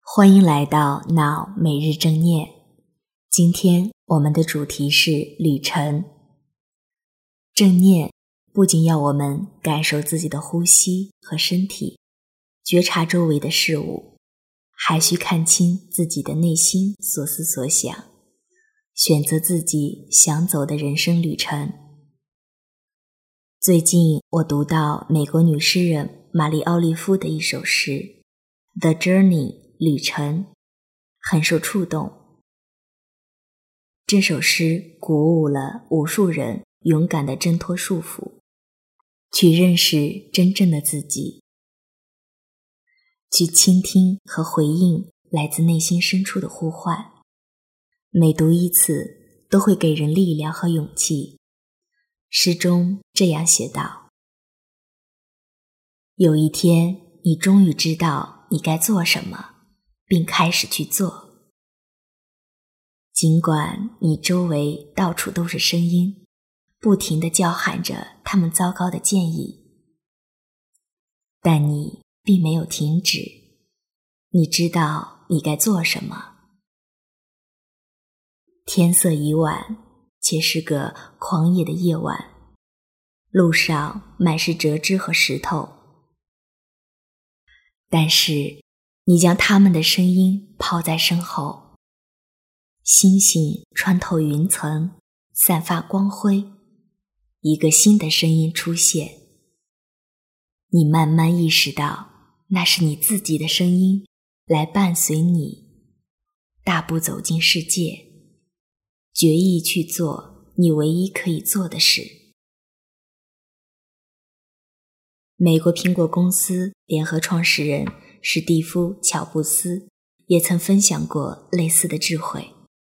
欢迎来到脑每日正念。今天我们的主题是旅程。正念不仅要我们感受自己的呼吸和身体，觉察周围的事物，还需看清自己的内心所思所想，选择自己想走的人生旅程。最近我读到美国女诗人玛丽奥利夫的一首诗 The Journey 旅程，很受触动。这首诗鼓舞了无数人勇敢地挣脱束缚，去认识真正的自己，去倾听和回应来自内心深处的呼唤。每读一次都会给人力量和勇气。诗中这样写道：有一天你终于知道你该做什么，并开始去做。尽管你周围到处都是声音，不停地叫喊着他们糟糕的建议，但你并没有停止。你知道你该做什么。天色已晚，且是个狂野的夜晚，路上满是折枝和石头，但是你将他们的声音抛在身后。星星穿透云层，散发光辉，一个新的声音出现。你慢慢意识到，那是你自己的声音，来伴随你大步走进世界，决意去做你唯一可以做的事。美国苹果公司联合创始人史蒂夫·乔布斯也曾分享过类似的智慧。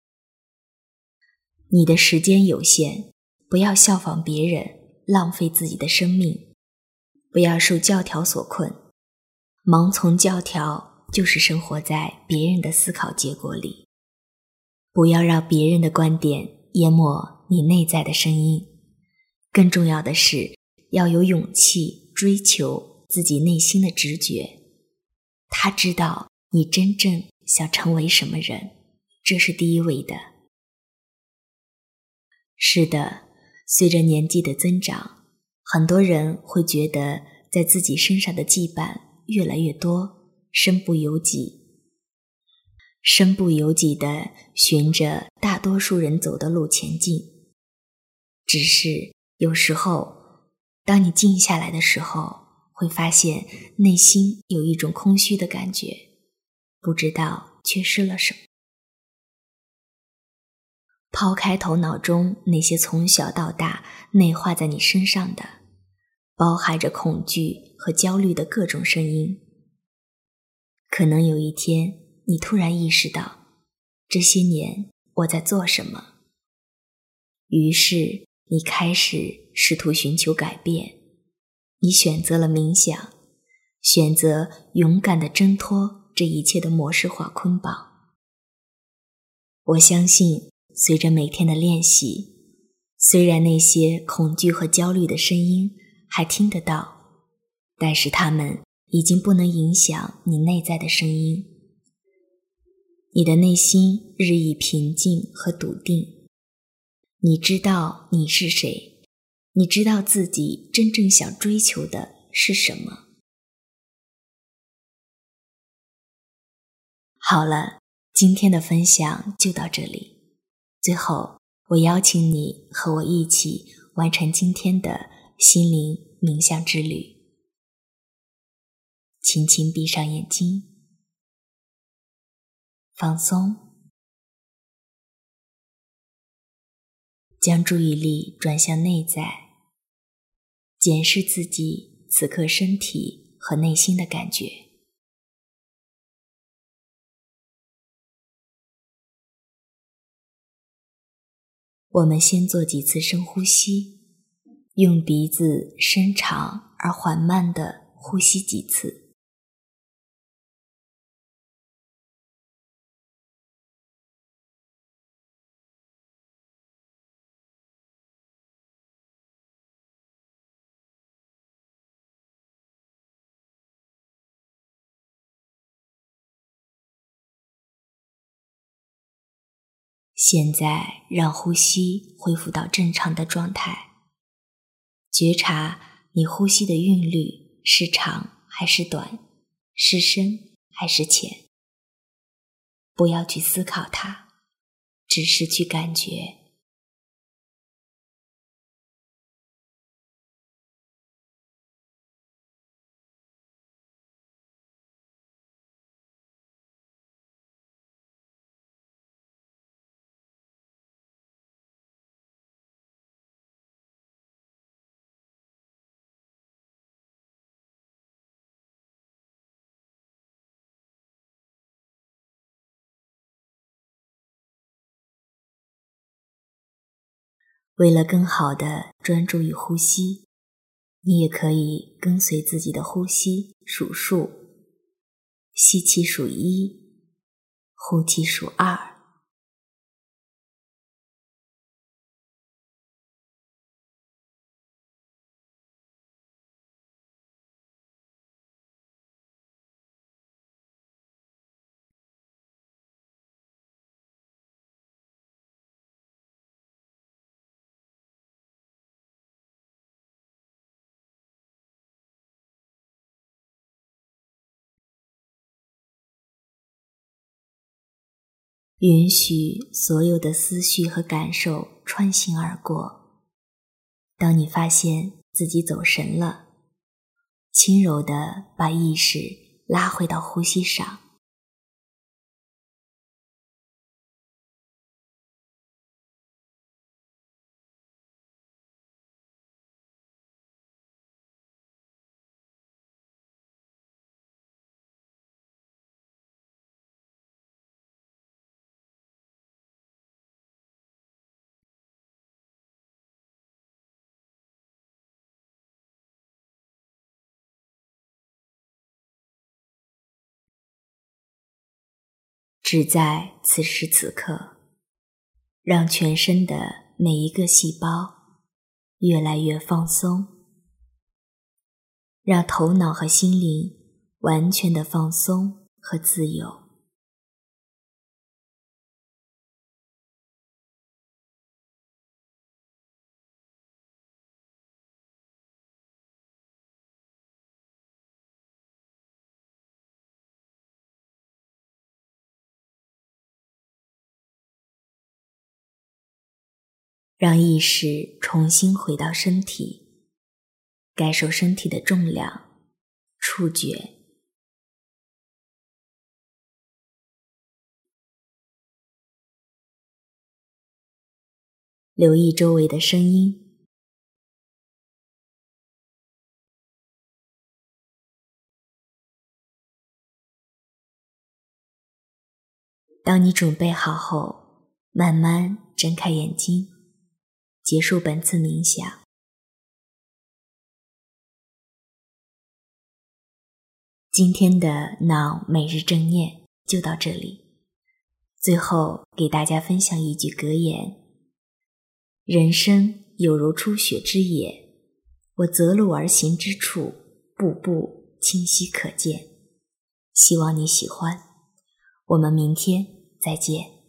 你的时间有限，不要效仿别人，浪费自己的生命，不要受教条所困。盲从教条就是生活在别人的思考结果里。不要让别人的观点淹没你内在的声音。更重要的是，要有勇气追求自己内心的直觉。他知道你真正想成为什么人，这是第一位的。是的，随着年纪的增长，很多人会觉得在自己身上的羁绊越来越多，身不由己地循着大多数人走的路前进。只是有时候，当你静下来的时候，会发现内心有一种空虚的感觉，不知道缺失了什么。抛开头脑中那些从小到大内化在你身上的，包含着恐惧和焦虑的各种声音。可能有一天，你突然意识到，这些年我在做什么？于是你开始试图寻求改变。你选择了冥想，选择勇敢地挣脱这一切的模式化捆绑。我相信，随着每天的练习，虽然那些恐惧和焦虑的声音还听得到，但是它们已经不能影响你内在的声音。你的内心日益平静和笃定。你知道你是谁，你知道自己真正想追求的是什么。好了，今天的分享就到这里。最后，我邀请你和我一起完成今天的心灵冥想之旅。轻轻闭上眼睛，放松，将注意力转向内在，检视自己此刻身体和内心的感觉。我们先做几次深呼吸，用鼻子深长而缓慢地呼吸几次。 现在让呼吸恢复到正常的状态，觉察你呼吸的韵律是长还是短，是深还是浅。不要去思考它，只是去感觉。为了更好地专注于呼吸，你也可以跟随自己的呼吸数数，吸气数1，呼气数2。允许所有的思绪和感受穿行而过。当你发现自己走神了，轻柔地把意识拉回到呼吸上。只在此时此刻，让全身的每一个细胞越来越放松，让头脑和心灵完全的放松和自由。让意识重新回到身体，感受身体的重量、触觉。留意周围的声音。当你准备好后，慢慢睁开眼睛，结束本次冥想。今天的脑每日正念就到这里。最后给大家分享一句格言：人生有如初雪之野，我择路而行之处，步步清晰可见。希望你喜欢，我们明天再见。